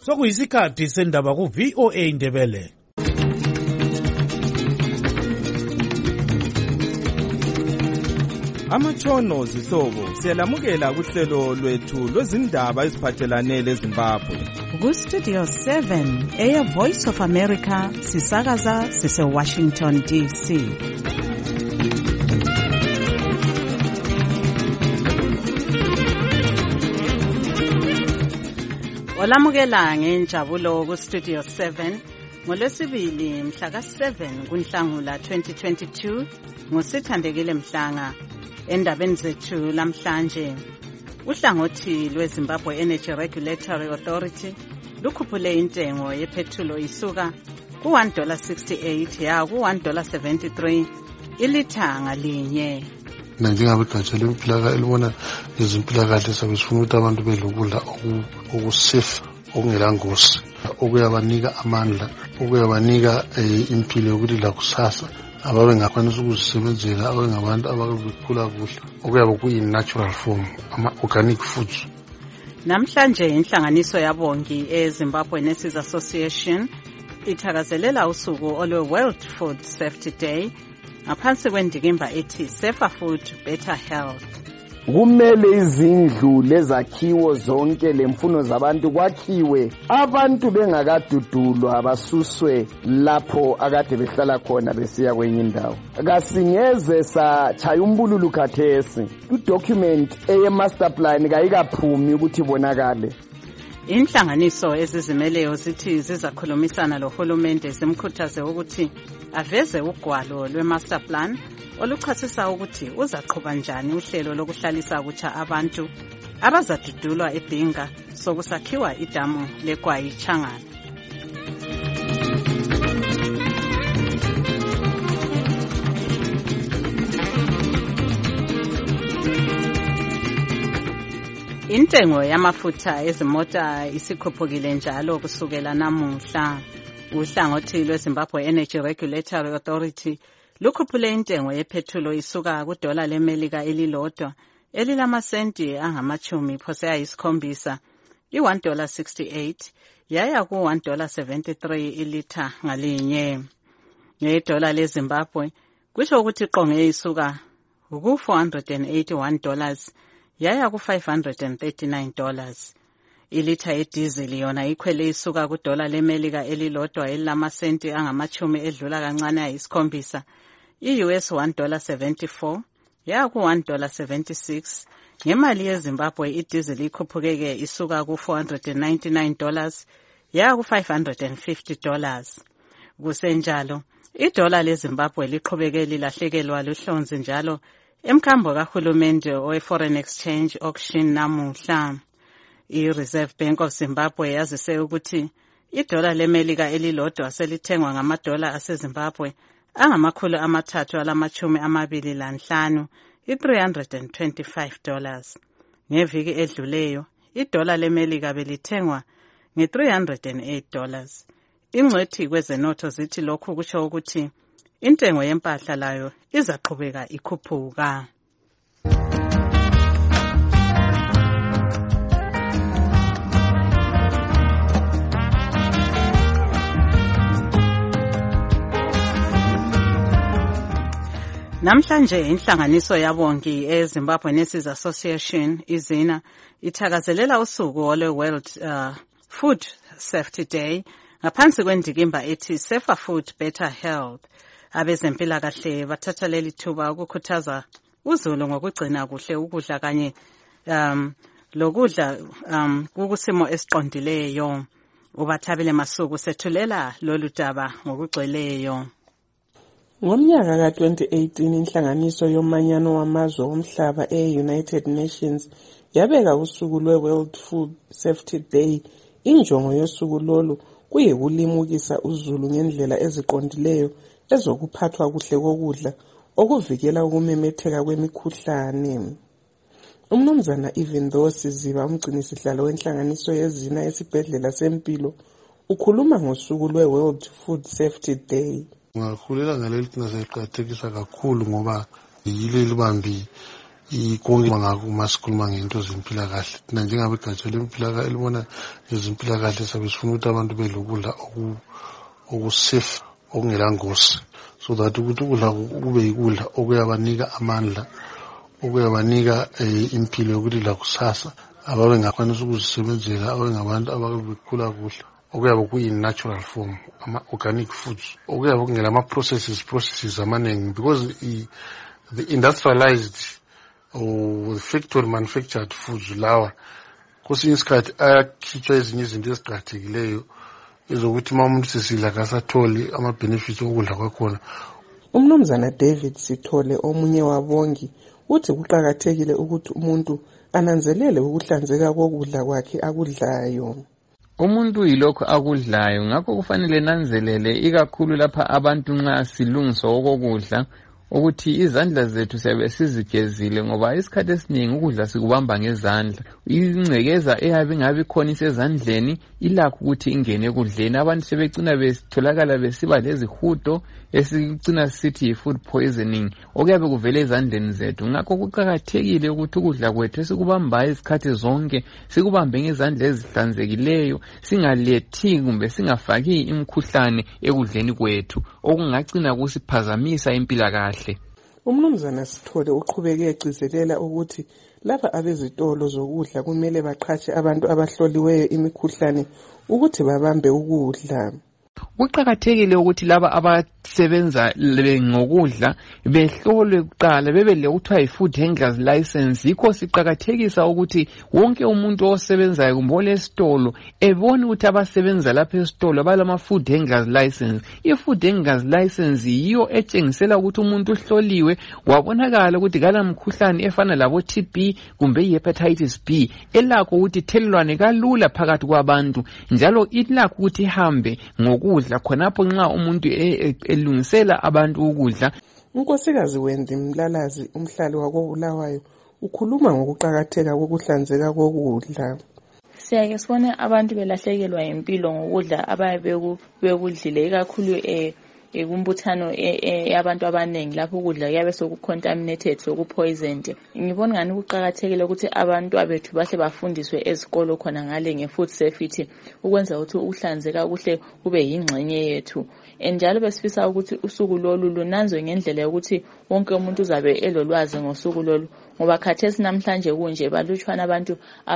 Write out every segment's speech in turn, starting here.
Sokuyisikhathi sendaba ku VOA Ndebele. Amatshono zihlobo siyalamukela kuhlelo lwethu lwezindaba eziphathelane leZimbabwe. Ku Studio 7 Air Voice of America sisakaza sise Washington DC. Olamukela ngenjabulo ku Studio 7 ngolwesibili mhla ka7 kuNhlangula 2022 ngosithandekile Mhlanga. Endabeni zethu lamhlanje, uhlangothi lweZimbabwe Energy Regulatory Authority lukhuphule intengo yephethulo isuka ku$1.68 ya ku$1.73 ilitha ngalinye. Njengabegatsha lempilakahle elibona ngezimpilakahle sabe sifuna ukuthi abantu bedlukudla okusafe okungelangozi okuyabanika amandla okuyabanika impilo yokuthi la kusasa ababe ngakwanisa ukuzisebenzela abengabantu abakukhula kuhle okuyaba kuyi-natural form ama-organic foods. Namhlanje inhlanganiso yabongi eZimbabwe Nurses Association ithakazelela usuku olwe-World Food Safety Day ngaphansi kwendikimba ethi Safer Food, Better Health. Kumele izindlu lezakhiwo zonke lemfuno zabantu kwakhiwe abantu bengakadudulwa basuswe lapho akade behlala khona besiya kwenye indawo. Kasingeze sachaya umbululu khathesi document eye master plan kayikaphumi ukuthi bonakale. Inhlanganiso ezizimeleyo zithi zizakhulumisana lohulumende zimkhuthaze ukuthi aveze ugwalo lwe-master plan oluchasisa ukuthi uzaqhuba njani uhlelo lokuhlalisa kutsha abantu abazadudulwa eBhinga sokusakhiwa idamu leGwayi Changana. Intengo yamafutha ezimota isikhuphukile njalo kusukela namuhla. Uhlangothi lweZimbabwe Energy Regulatory Authority lukhuphule intengo yephethulo isuka kudola lemelika elilodwa elilamasenti angamachumi phose ayisikhombisa i$1.68 yaya ku$1.73 ilitha ngalinye. Ngedola leZimbabwe kusho ukuthi iqonge isuka ku$481 yaya ku$539. Ilitha yedizili yona ikhwele isuka kudola lemelika elilodwa elilamasenti angamachumi edlula kancane ayisikhombisa i-US $1.74 ya ku$1.76. Ngemali yeZimbabwe idizili ikhuphukeke isuka ku$499 ya ku$550. Kusenjalo idola leZimbabwe liqhubeke lilahlekelwa luhlonzi njalo emkhambo kahulumende owe-Foreign Exchange Auction namuhla. I-Reserve Bank of Zimbabwe yazise ukuthi idola lemelika elilodwa selithengwa ngamadola aseZimbabwe $325 $325. Ngeviki edluleyo idola lemelika belithengwa nge$308. Ingcwethi kwezenotho zithi lokhu kusho ukuthi intengo yempahla layo izaqhubeka ikhuphuka. Namhlanje inhlanganiso yabongi eZimbabwe Nurses Association izina ithakazelela usuku olwe-World Food Safety Day ngaphansi kwendikimba ethi Safer Food, Better Health. Abezempilakahle bathatha leli thuba ukukhuthaza uzulu ngokugcina kuhle ukudla kanye lokudla kukusimo esiqondileyo. Ubathabile Masuku sethulela lolu daba ngokugcweleyo. Ngomnyaka ka-2018 inhlanganiso yomanyano wamazwe omhlaba e-United Nations yabeka usuku lwe-World Food Safety Day. Injongo yosuku lolu kuyikulimukisa uzulu ngendlela eziqondileyo ezokuphathwa kuhle kokudla okuvikela ukumemetheka kwemikhuhlane. Umnumzana Ivindo Siziba umgcinisihlalo wenhlanganiso yezina esibhedlela sempilo ukhuluma ngosuku lwe-World Food Safety Day. Ngakhulela ngaleli naseqhathekisa kakhulu ngoba yile libambi konke ngakho uma sikhuluma ngento zempilakahle thina njengabegatsha lempilakahle elibona ngezimpilakahle sabe sifuna ukuthi abantu belokudla okusafe okungela ngosi so that ukuthi ukudla kube yikudla okuyabanika amandla okuyabanika impilo yokuthi lakusasa ababe ngakwanisa ukuzisebenzela abengabantu ababekhula kuhle okuyabe kuyi-natural form ama-organic foods okuyabe kungela ama-processes amaningi because the industrialized or factory manufactured foods lawa kwesinye isikhathi ayakhitshwa ezinye izinto eziqakathekileyo ezokuthi uma umuntu sesidla kasatholi ama-benefits okudla kwakhona. Umnumzana David Sithole omunye wabongi uthi kuqakathekile ukuthi umuntu ananzelele ukuhlanzeka kokudla kwakhe akudlayo. Umuntu yilokho akudlayo ngakho kufanele nanzelele ikakhulu lapha abantu nxa silungisa okokudla ukuthi izandla zethu siyabe sizigezile ngoba isikhathi esiningi ukudla sikubamba ngezandla. Ingcekeza eyabe ngabe khona isezandleni ilakho ukuthi ingene ekudleni. Abantu sebecina betholakala besiba lezihudo esicina sithi yi-food poisoning okuyabe kuvele ezandleni zethu. Ngakho kuqakathekile ukuthi ukudla kwethu esikubambayo izikhathi zonke sikubambe ngezandla ezihlanzekileyo, singalethi kumbe singafaki imikhuhlane ekudleni kwethu okungagcina kusiphazamisa impilakahle. Umnumzana Sithole uqhubeke egcizelela ukuthi laba abezitolo zokudla kumele baqhatshe abantu abahloliweyo imikhuhlane ukuthi babambe ukudla. Kuqakathekile ukuthi laba abasebenza ngokudla behlolwe kuqala bebe lekuthiwa yi-food handlers license. Yikho siqakathekisa ukuthi wonke umuntu osebenzayo kumbe olesitolo ebone ukuthi abasebenza lapha esitolo balama-food handlers license. I-food handlers license yiyo etshengisela ukuthi umuntu uhloliwe wabonakala ukuthi kala mkhuhlane efana labo-TB kumbe i-hepatitis B elakho ukuthi ithelelwane kalula phakathi kwabantu njalo ilakho ukuthi ihambe ngokudla khonapho nxa umuntu elungisela abantu ukudla. Unkosikazi Wendy Mlalazi umhlali wakoBulawayo ukhuluma ngokuqakatheka kokuhlanzeka kokudla. Siyake sibone abantu belahlekelwa impilo ngokudla abaye bekudlile ikakhulu kumbuthano yabantu abanengi lapho ukudla kuyabe sokucontaminated sokupoisoned. Ngibona ngani kuqakathekile ukuthi abantu abethu bahle bafundiswe ezikolo khona ngale ngefood safety ukwenza ukuthi ukuhlanzeka kuhle kube yingxenye yethu. Njalo besifisa ukuthi usuku lolu lunanzwe ngendlela yokuthi wonke umuntu uzabe elolwazi ngosuku lolu ngoba khathesi namhlanje kunje balutshwana abantu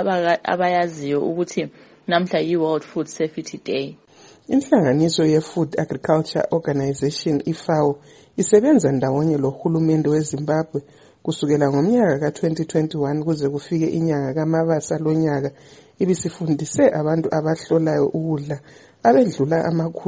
abayaziyo ukuthi namhla yi-World Food Safety Day. Inhlanganiso ye-Food Agriculture Organization FAO isebenza ndawonye lohulumende weZimbabwe kusukela ngomnyaka ka-2021 kuze kufike inyanga kaMabasa lonyaka ibisifundise abantu abahlolayo ukudla abedlula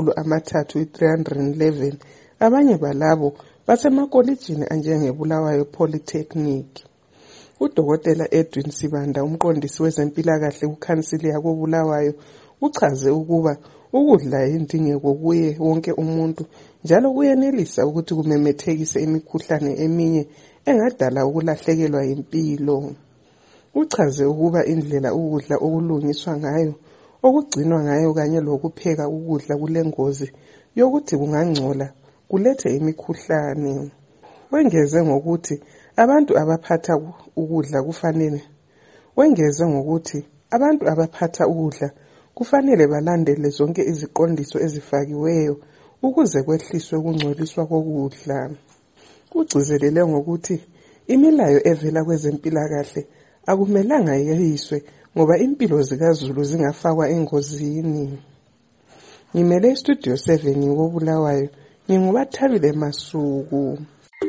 311. Abanye balabo basemakolejini anjengeBulawayo Polytechnic. Udokotela Edwin Sibanda umqondisi wezempilakahle kukhansili yakoBulawayo uchaze ukuba ukudla yindingeko kuye wonke umuntu njalo kuyenelisa ukuthi kumemethekise imikhuhlane eminye engadala ukulahlekelwa impilo. Uchaze ukuba indlela ukudla okulungiswa ngayo, okugcinwa ngayo kanye lokupheka ukudla kulengozi yokuthi kungangcola kulethe imikhuhlane. Wengeze ngokuthi abantu abaphatha ukudla kufanele balandele zonke iziqondiso ezifakiweyo ukuze kwehliswe ukungcoliswa kokudla. Ugcizelele ngokuthi imilayo evela kwezempilakahle akumelanga yeyiswe ngoba impilo zikaZulu zingafakwa engozini. Ngimele iStudio 7 woBulawayo, nginguBathabile Masuku.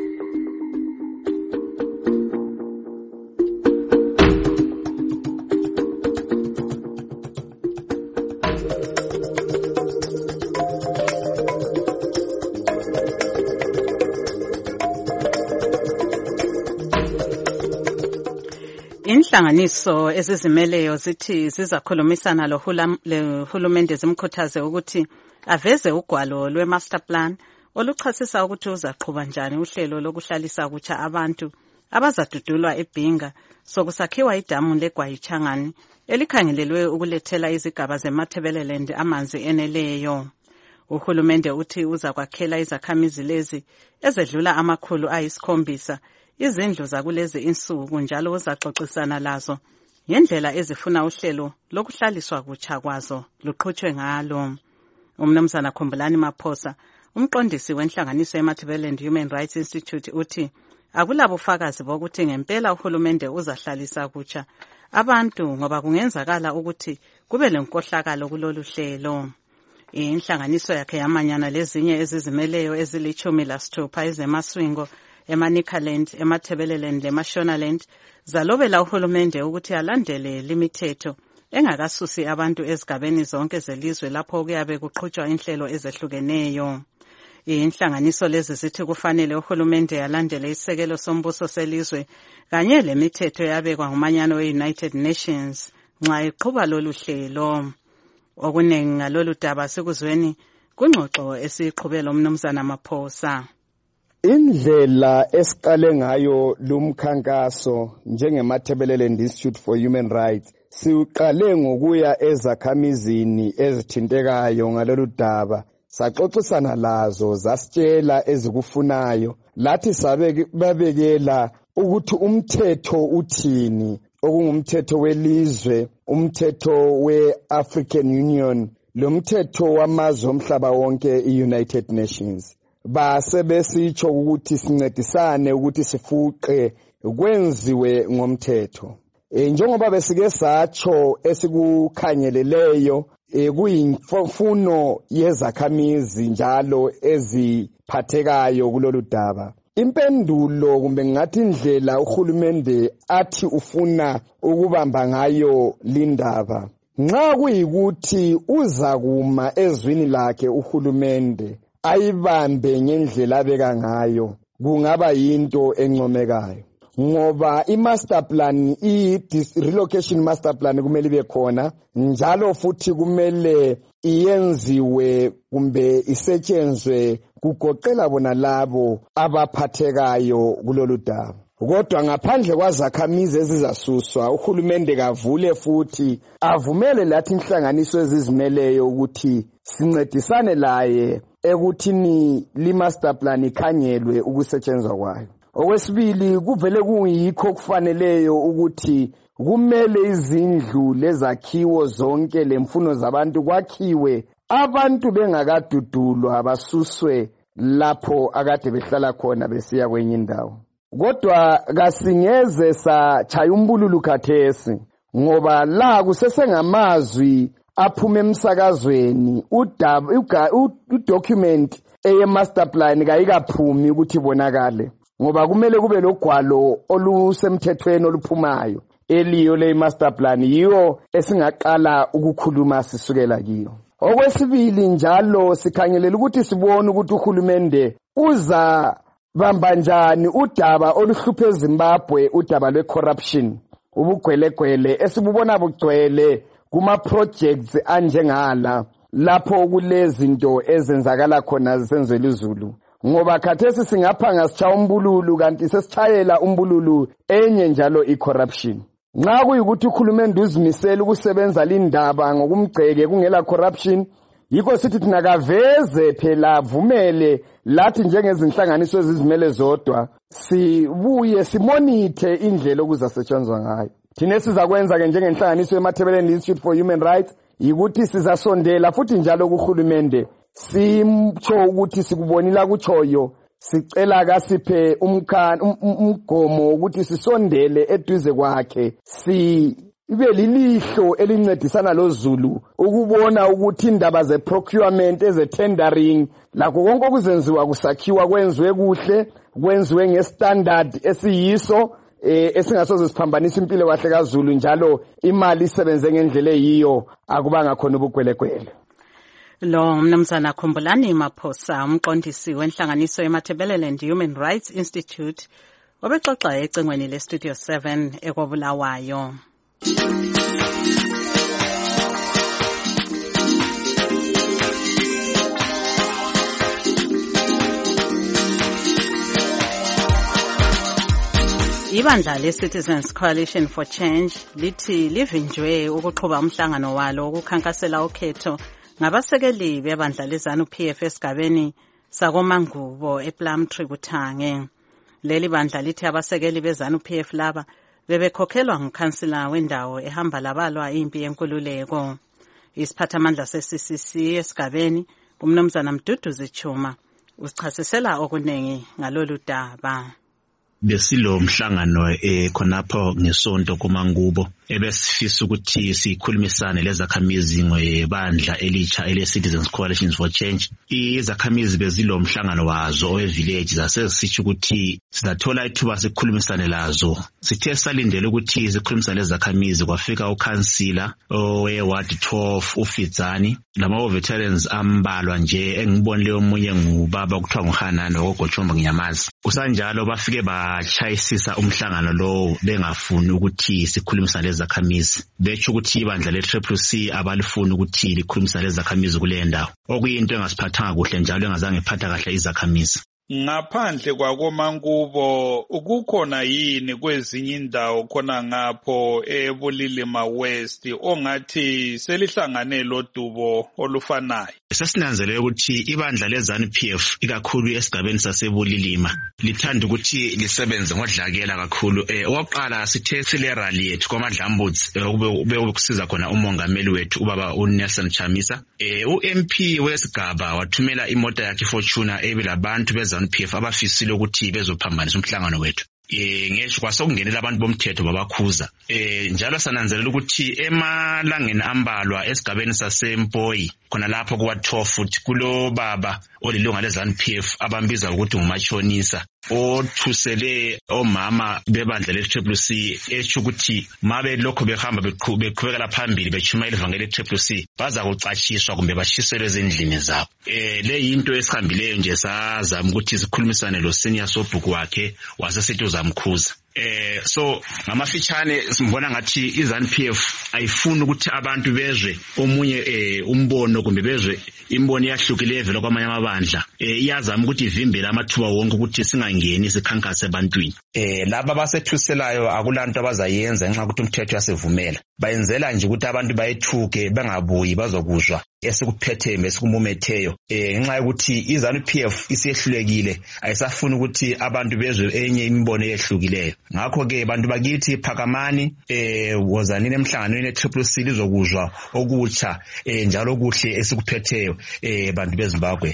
Inhlanganiso ezizimeleyo zithi zizakhulumisana lohulumende zimkhuthaze ukuthi aveze ugwalo lwe-master plan oluchasisa ukuthi uzaqhuba njani uhlelo lokuhlalisa kutsha abantu abazadudulwa eBhinga sokusakhiwa idamu leGwayichangani elikhangelelwe ukulethela izigaba zeMatabeleland amanzi eneleyo. Uhulumende uthi uzakwakhela izakhamizi lezi ezedlula 700 izindlu zakulezi insuku njalo uzaxoxisana lazo ngendlela ezifuna uhlelo lokuhlaliswa kutsha kwazo luqhutshwe ngalo. Umnumzana Khumbulani Maphosa, umqondisi wenhlanganiso yeMatabeleland Human Rights Institute, uthi akulabufakazi bokuthi ngempela uhulumende uzahlalisa kutsha abantu ngoba kungenzakala ukuthi kube lenkohlakalo kulolu hlelo. Inhlanganiso yakhe yamanyana lezinye ezizimeleyo ezili-16 ezemaswingo eManicaland, eMatabeleland leMashonaland zalobela uhulumende ukuthi alandele limithetho engakasusi abantu ezigabeni zonke zelizwe lapho kuyabe kuqhutshwa inhlelo ezehlukeneyo. Inhlanganiso lezi zithi kufanele uhulumende alandele isekelo sombuso selizwe kanye lemithetho yabekwa ngumanyano we-United Nations nxa iqhuba lolu hlelo. Okuningi ngalolu daba sikuzweni kungxoxo esiqhubela umnumzana Maphosa. Indlela esiqale ngayo lumkhankaso njengematabeleland Institute for Human Rights siqale ngokuya ezakhamizini ezithintekayo ngalolu daba, saxoxisana lazo, zasitshela ezikufunayo, lathi babekela ukuthi umthetho uthini, okungumthetho welizwe, umthetho we-African Union, lomthetho wamazwe omhlaba wonke i-United Nations. Basebesitsho ukuthi sincedisane ukuthi sifuqe kwenziwe ngomthetho. Njengoba besike satsho esikukhangeleleyo kuyimfuno yezakhamizi njalo eziphathekayo kulolu daba. Impendulo kumbe ngathi indlela uhulumende athi ufuna ukubamba ngayo lindaba, nxa kuyikuthi uzakuma ezwini lakhe uhulumende ayibambe ngendlela abeka ngayo, kungaba yinto encomekayo. Ngoba i-master plan, i-relocation master plan kumele ibe khona, njalo futhi kumele iyenziwe kumbe isetshenzwe kugoqela bona labo abaphathekayo kulolu daba. Kodwa ngaphandle kwazakhamizi ezizasuswa, uhulumende kavule futhi avumele lathi inhlanganiso ezizimeleyo ukuthi sincedisane laye ekuthini li-master plan ikhangelwe ukusetshenzwa kwayo. Okwesibili, kuvele kuyikho kufaneleyo ukuthi kumele izindlu lezakhiwo zonke lemfuno zabantu kwakhiwe abantu bengakadudulwa basuswe lapho akade behlala khona besiya kwenye indawo. Kodwa kasingeze satshaya umbululu khathesi ngoba la kusesengamazwi aphume emsakazweni, udocument eye-master plan kayikaphumi ukuthi ibonakale, ngoba kumele kube logwalo olusemthethweni oluphumayo eliyo le-master plan, yiyo esingaqala ukukhuluma sisukela kiyo. Okwesibili njalo sikhangelela ukuthi sibone ukuthi uhulumende uza bamba njani udaba oluhluphe eZimbabwe, udaba lwe-corruption, ubugwelegwele esibubona bugcwele kuma-projects anjengala lapho kulezinto ezenzakala khona zisenzela izulu. Ngoba khathesi singaphanga sitshaya umbululu kanti sesitshayela umbululu enye njalo i-corruption. Nxa kuyikuthi uhulumende uzimisela ukusebenza lindaba ngokumgceke kungela corruption, yikho sithi thina kaveze phela avumele lathi njengezinhlanganiso ezizimele zodwa sibuye simonithe indlela okuzasetshenzwa ngayo. Thina esizakwenza ke njengenhlanganiso yeMatabeleland Institute for Human Rights yikuthi sizasondela futhi njalo kuhulumende simtsho ukuthi sikubonila kutshoyo, sicela kasiphe umgomo ukuthi sisondele eduze kwakhe, ibe lilihlo elincedisana loZulu ukubona ukuthi indaba ze-procurement, eze-tendering, lakho konke okuzenziwa kusakhiwa kwenziwe kuhle, kwenziwe nge-standard esiyiso, esingasoze siphambanisa impilo kahle kaZulu, njalo imali isebenze ngendlela eyiyo, akubanga khona ubugwelekwele. Lo mnumzana Khumbulani Maphosa, umqondisi wenhlanganiso yeMatabeleland Human Rights Institute, obexoxa ecingweni leStudio 7 eKobulawayo. Ibandla le-Citizens Coalition for Change lithi livinjwe ukuqhuba umhlangano walo ukukhankasela ukhetho ngabasekeli bebandla leZANU-PF esigabeni sakoMangubo ePlumtree Kuthange. Leli bandla lithi abasekeli beZANU-PF laba bebekhokhelwa ngukhansila wendawo ehamba labalwa impi yenkululeko. Isiphathamandla se-CCC esigabeni uMnumzana Mduduzi Chuma usichasisela okunengi ngalolu daba. Besilo mhlangano khonapho ngesonto kuMangubo ebesifisa ukuthi sikhulumisane lezakhamizi ngebandla elitsha ele-Citizens Coalition for Change. Izakhamizi bezilo mhlangano wazo owe-village zasezisitsho ukuthi sizathola ithuba sikhulumisane lazo. Sithe salindele ukuthi sikhulumisane lezakhamizi kwafika ukhansila owe-Ward 12 uFitzani lama-veterans ambalwa nje engibonile omunye ngubaba kuthiwa nguHanani ogochomba nginyamazi. Kusanjalo bafike bachayisisa umhlangano lo bengafuni ukuthi sikhulumisane lezakhamizi. Betsho ukuthi ibandla le-CCC abalifuni ukuthi likhulumisane lezakhamizi kule ndawo. Okuyinto engasiphathanga kuhle njalo engazange iphatha kahle izakhamizi. Ngaphandle kwakoMangubo ukukhona yini kwezinye indawo khona ngapho eBulilima West ongathi selihlangane lodubo olufanayo? Sesinanzelele ukuthi ibandla leZANU-PF ikakhulu esigabeni saseBulilima lithanda ukuthi lisebenze ngodlakela kakhulu. Oqala sithe sile rally yethu kwaMadlambudzi bekusiza khona umongameli wethu ubaba uNelson Chamisa. uMP wesigaba wathumela imota yakhe Fortuna ebilabantu beZANU-PF abafisile ukuthi bezophambanisa umhlangano wethu. Ngisho kwasokungenela abantu bomthetho babakhuza. Njalo sananzelela ukuthi emalangeni ambalwa esigabeni saseMpoyi khona lapho kuwa12 futhi kulo baba olilunga leZANU-PF abambiza ukuthi ngumachonisa othusele omama bebandla le-CCC esho ukuthi mabe lokho behamba beqhubekela phambili bechumayela ivangeli le-CCC baza kucashiswa kumbe bashiselwe ezindlini zabo. Le yinto esihambileyo nje sazama ukuthi sikhulumisane lo senior sobhuku wakhe wasesithi uzamkhuza. So ngamafitshane simbona ngathi iZANU-PF ayifuni ukuthi abantu bezwe omunye umbono kumbe bezwe imbono yahlukileyo vela kwamanye amabandla. Iyazama ukuthi ivimbele amathuba wonke ukuthi singangeni sikhankase ebantwini. Laba basethuselayo akulanto abazayenza ngenxa ukuthi umthetho yasevumela. Bayenzela nje ukuthi abantu bayethuke bangabuyi bazokuzwa esikuphetheyo esikumumetheyo. Ngenxa yokuthi iZANU-PF isiyehlulekile ayisafuni ukuthi abantu bezwe enye imbono eyehlukileyo. Ngakho ke bantu bakithi phakamani wozanini emhlanganweni e-CCC lizokuzwa okutsha njalo kuhle esikuphetheyo bantu beZimbabwe.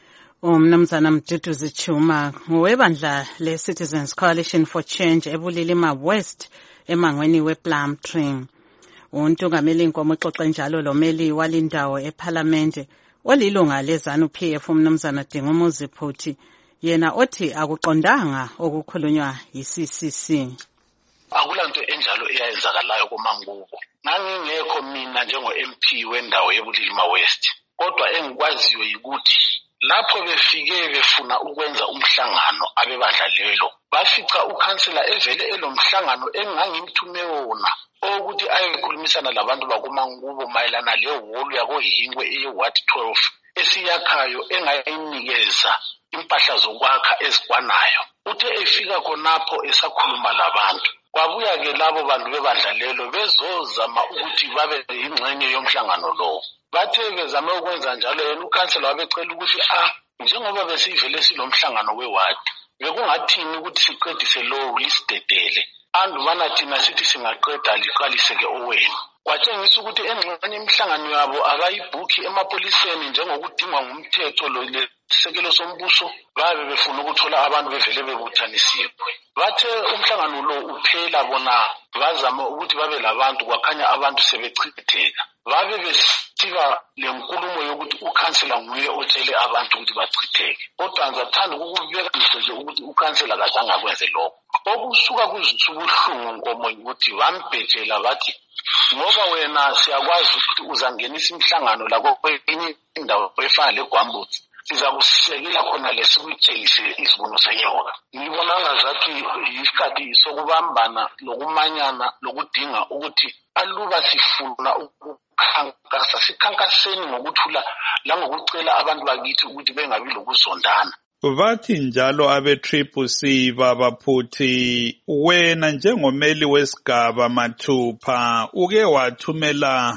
Umnumzana Mduduzi Chuma ngowebandla le-Citizens Coalition for Change eBulilima West emangweni wePlumtree. Untungameli inkomo xoxe njalo lomeli walindawo eParliament olilunga leZANU-PF umnumzana Dingumuzi Phuthi yena othi akuqondanga okukhulunywa yiCCC. Akulanto enjalo eyayenzakalayo kuMangubo. Ngangingekho mina njengo-MP wendawo yeBulilima West. Kodwa engikwaziyo ukuthi lapho befike befuna ukwenza umhlangano abebandla lelo bafica ukhansela evele elomhlangano engangimthume wona ukuthi ayekhulumisana labantu bakuMangubo mayelana lehholo yakoHingwe eyeWard 12 esiyakhayo engayinikeza impahla zokwakha ezikwanayo. Uthe efika khonapho esakhuluma labantu kwabuya ke labo bantu bebandla lelo bezozama ukuthi babe yingxenye yomhlangano lo. Bathe bezama ukwenza njalo yena ukhansela wabecela ukuthi njengoba besivele silomhlangano weward bekungathini ukuthi siqedise lo lisidedele andubana thina sithi singaqeda liqalise ke owenu. Kwatshengisa ukuthi engxenye imihlangano yabo abayibhukhi emapoliseni njengokudingwa ngumthetho lo lesekelo sombuso babe befuna ukuthola abantu bevele bebuthanisiwe. Bathe umhlangano lo uphela bona bazama ukuthi babe labantu kwakhanya abantu sebechitheka. Babe besika lenkulumo yokuthi ukhansela nguye otshele abantu ukuthi bachitheke. Kodwa ngizathanda ukubeka nje ukuthi ukhansela kazange akwenze lokho. Okusuka kubuhlungu nkomo ukuthi bambhejela bathi ngoba wena siyakwazi ukuthi uzangenisa imihlangano la kwenye indawo efana leGwambutsi sizakusekela khona lesikutshengise isibuno senyoka. Ngibona ngazathi isikhathi sokubambana lokumanyana lokudinga ukuthi aluba sifuna ukukhankasa sikhankaseni ngokuthula langokucela abantu bakithi ukuthi bengabi lokuzondana. Bathi njalo abe-CCC babaphuthi wena njengomeli wesigaba mathupha uke wathumela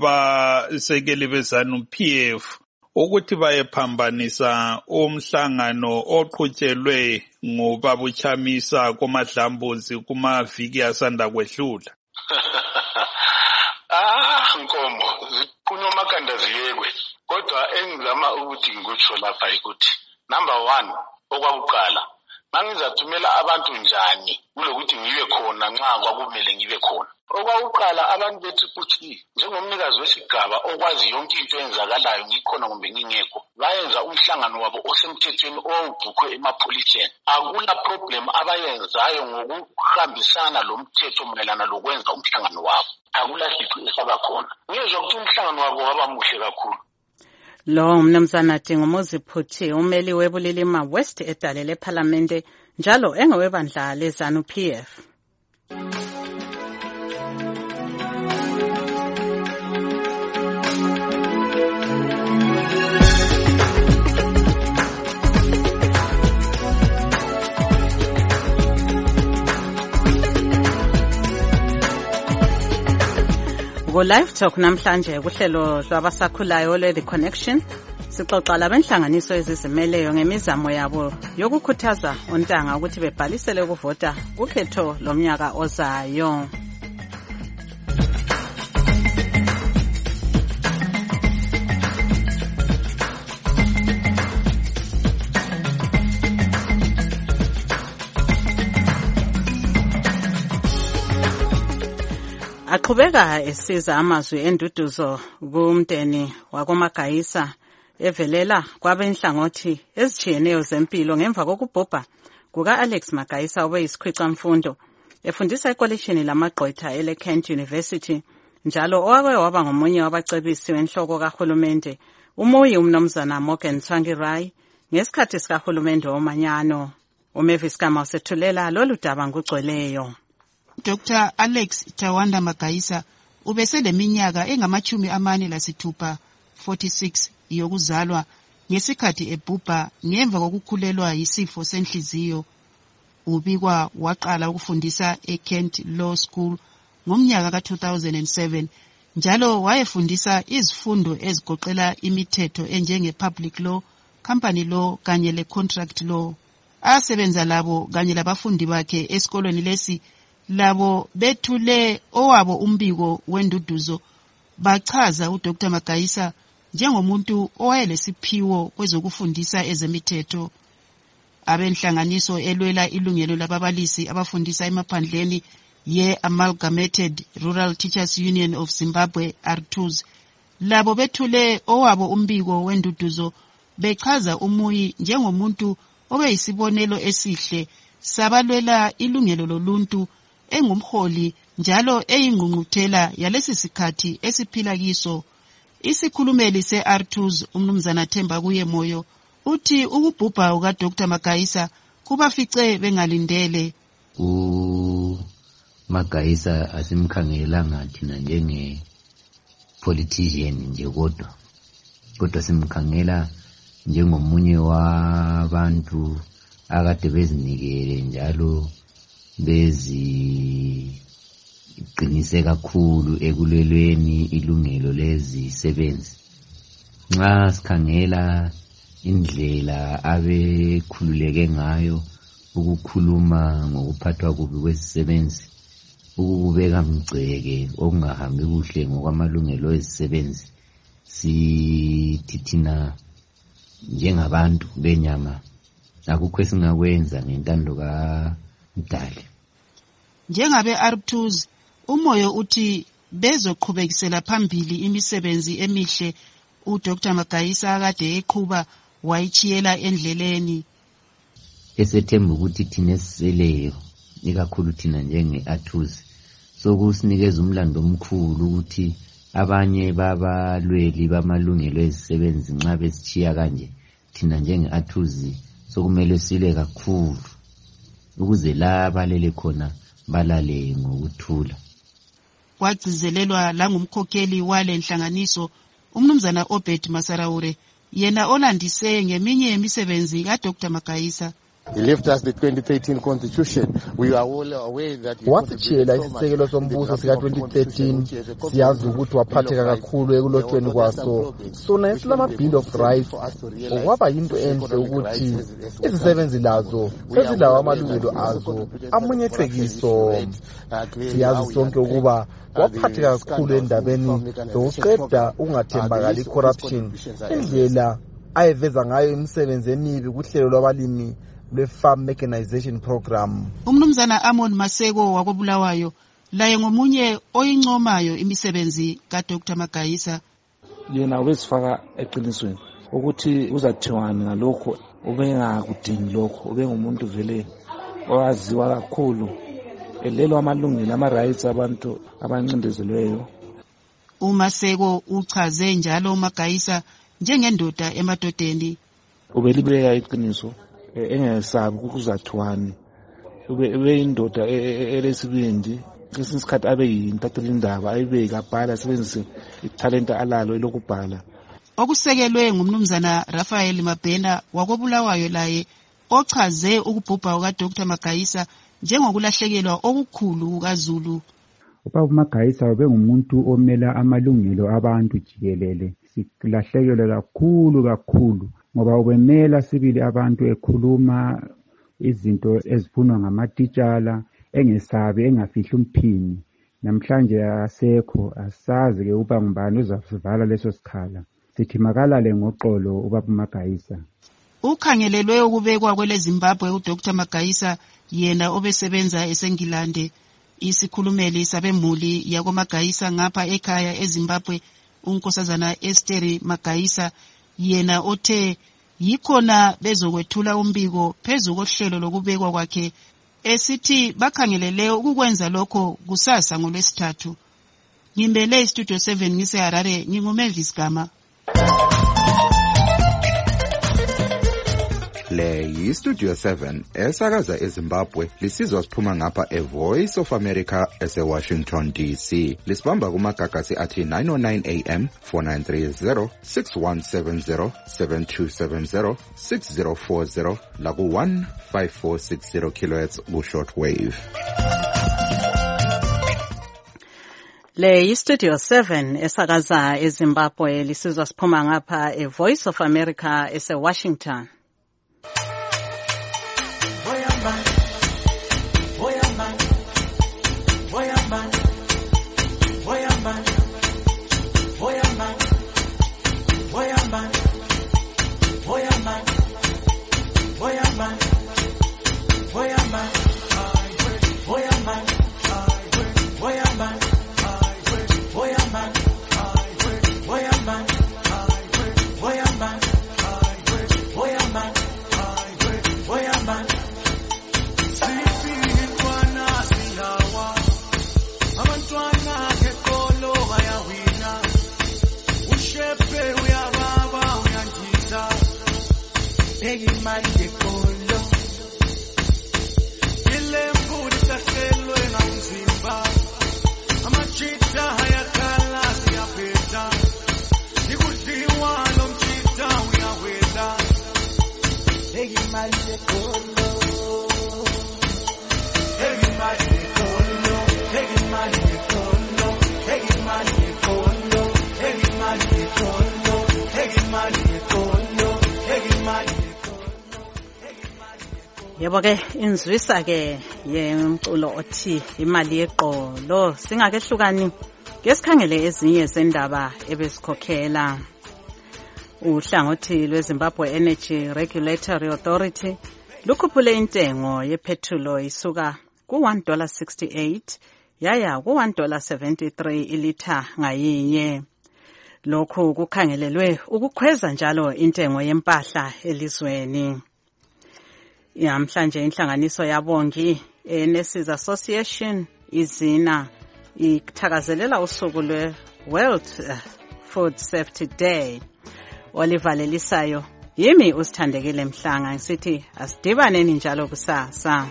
abasekeli beZANU-PF ukuthi bayephambanisa umhlangano oqhutshelwe ngubaba uChamisa koMadlambuzi kumaviki asanda kwedlula? Nkomo ziqunywa amakanda ziyekwe, kodwa engizama ukuthi ngikutsho lapha ukuthi number 1 okwakuqala mangizathumela abantu njani kulokuthi ngibe khona nxa kwakumele ngibe khona. Okwakuqala abantu beTriple njengomnikazi wesigaba okwazi yonke into eyenzakalayo ngikhona kumbe ngingekho, bayenza umhlangano wabo osemthethweni owubhukhwe emapholiseni. Akula problem abayenzayo ngokuhambisana lo mthetho mayelana lokwenza umhlangano wabo. Akula hlupho esaba khona. Ngizwe ukuthi umhlangano wabo waba muhle kakhulu. Lo mnumzana Dingomuzi Phuthi umeli weBulilima West edale leParlamente njalo engowebandla leZANU PF. Live Talk namhlanje kuhlelo lwabasakhulayo le The Connection sixoxa labenhlanganiso ezizimeleyo ngemizamo yabo yokukhuthaza ontanga ukuthi bebhalisele ukuvota kukhetho lomnyaka ozayo. Aqhubeka esiza amazwi enduduzo kumndeni wakoMagayisa evelela kwabenhlangothi ezijiyeneyo zempilo ngemva kokubhubha kuka-Alex Magayisa obeyisikhwicamfundo efundisa ekolishini lamagqwetha ele-Kent University njalo owake waba ngomunye wabacebisi wenhloko kahulumende umuyi umnumzana Morgan Tsvangirai ngesikhathi sikahulumende womanyano. uMavis Kama usethulela lolu daba ngugcweleyo. Dr. Alex Tawanda Magayisa ubeseleminyaka engama-46 yokuzalwa ngesikhathi ebhubha ngemva kokukhulelwa yisifo senhliziyo. Ubikwa waqala ukufundisa eKent Law School ngomnyaka ka-2007 njalo wayefundisa izifundo ezigoqela imithetho enjenge-public law, company law kanye le-contract law. Asebenza labo kanye labafundi bakhe esikolweni lesi labo bethule owabo umbiko wenduduzo bachaza uDr. Magayisa njengomuntu owayelesiphiwo kwezokufundisa ezemithetho. Abenhlanganiso elwela ilungelo lababalisi abafundisa emaphandleni ye-Amalgamated Rural Teachers Union of Zimbabwe R2s labo bethule owabo umbiko wenduduzo bechaza umuyi njengomuntu obeyisibonelo esihle sabalwela ilungelo loluntu engumholi njalo eyingqungquthela yalesi sikhathi esiphila kiso. Isikhulumeli se-R2s umnumzana Themba kuye Moyo uthi ukubhubha ukaDr. Magayisa kubafice bengalindele. Magayisa asimkhangelanga thina njenge politician nje kodwa simkhangela njengomunye wabantu akade bezinikele njalo beziqinise kakhulu ekulwelweni ilungelo lezisebenzi. Nxa sikhangela indlela abekhululeke ngayo ukukhuluma ngokuphathwa kubi kwezisebenzi, ukubeka mgceke okungahambi kuhle ngokwamalungelo ezisebenzi, sithi thina njengabantu benyama akukho esingakwenza ngentando kaMdali. Njengabe R2s uMoyo uthi bezoqhubekisela phambili imisebenzi emihle uDr. Magayisa akade eqhuba wayichiyela endleleni. Esethemba ukuthi thina esiseleyo ikakhulu thina njenge-R2s sokusinikeza umlando omkhulu ukuthi abanye babalweli bamalungelo ezisebenzi nxa besichiya kanje thina njenge-R2s sokumele sile kakhulu ukuze la balele khona balale ngokuthula. Kwagcizelelwa langumkhokheli wale nhlanganiso umnumzana Obed Masaraure yena olandise ngeminye yemisebenzi kaDr. Magayisa. He left us the 2013 constitution. We are all aware that wasitshela isisekelo sombuso sika 2013 siyazi ukuthi waphatheka kakhulu ekulotshweni kwaso sona esilama bill of rights okwaba yinto enhle ukuthi izisebenzi lazo sezilawo amalungelo azo amunyethekiso. Siyazi sonke ukuba waphatheka kakhulu endabeni zokuqeda ukungathembakali corruption, indlela ayeveza ngayo imisebenzi emibi kuhlelo lwabalimi lwe-farm mechanization program. Umnumzana Amon Maseko wakobulawayo laye ngomunye oyincomayo imisebenzi kaDr Magayisa. Yena wesifaka eqinisweni ukuthi uzathiwani ngalokho ubengakudingi lokho, ubengumuntu vele owaziwa kakhulu elelo amalungelo ama-rights abantu abancindezelweyo. uMaseko uchaze njalo uMagayisa njengendoda emadodeni. Ubelibeka iqiniso engesabi ukuzathiwani, ube indoda elesibindi, kwesinye isikhathi abe yintatheli indaba, ayibeke abhala asebenzise ithalenta alalo elokubhala. Okusekelwe ngumnumzana Raphael Mabhena wakobulawayo laye ochaze ukubhubha kukaDr Magayisa njengokulahlekelwa okukhulu kukaZulu. Ubaba Magayisa ubengumuntu omela amalungelo abantu jikelele. Silahlekelwe kakhulu ngoba ubemela sibili abantu ekhuluma izinto ezifunwa ngamatitshala, engesabi, engafihli umphini. Namhlanje asekho, asazi ke uba ngubani uzasivala leso sikhala. Sithi makalale ngoxolo ubaba Magayisa. Ukhangelelwe ukubekwa kwele Zimbabwe uDr Magayisa yena obesebenza eSengilande. Isikhulumeli sabemuli yakoMagayisa ngapha ekhaya eZimbabwe unkosazana Esther Magayisa yena othe yikhona bezokwethula umbiko phezu kohlelo lokubekwa kwakhe, esithi bakhangelele ukukwenza lokho kusasa ngoLwesithathu. Ngimbele iStudio 7 ngiseHarare, nginguMelvis Gama. Le yiStudio 7 esakaza eZimbabwe, lisizwa siphuma ngapha eVoice of America eseWashington DC. Lisibamba kumagagasi athi 909 AM, 4930, 6170, 7270, 6040 laku 15460 kHz ku-shortwave. Le yiStudio 7 esakaza eZimbabwe, lisizwa siphuma ngapha eVoice of America eseWashington. Yebo ke inzwisa ke yemculo othi imali yeqolo. Singake hlukani ngesikhangele ezinye zendaba ebesikhokhela. Uhlangothi lweZimbabwe Energy Regulatory Authority lukhuphule intengo yepetrol isuka ku$1.68 yaya ku$1.73 ilitha ngayinye. Lokhu kukhangelelwe ukukhweza njalo intengo yempahla elizweni. Yamhlanje inhlanganiso yabongi Nurses Association izina ithakazelela usuku lwe-World Food Safety Day. Olivalelisayo yimi usithandekile Mhlanga, ngisithi asidibaneni njalo kusasa.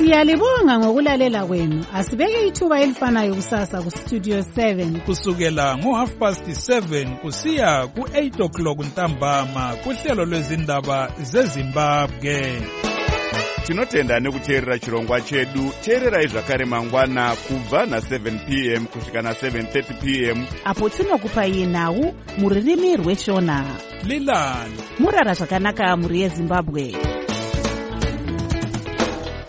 Siyalibonga ngokulalela kwenu. Asibeke ithuba elifanayo kusasa ku Studio 7 kusukela ngo7:30 kusiya ku8 o'clock ntambama kuhlelo lwezindaba zeZimbabwe. Tinotenda nekuteerera chirongwa chedu. Teererai zvakare mangwana kubva na7 p.m. kusvika na7:30 p.m. apo tinokupai nhau muririmi rweshona. Lilani murara zvakanaka muri yeZimbabwe.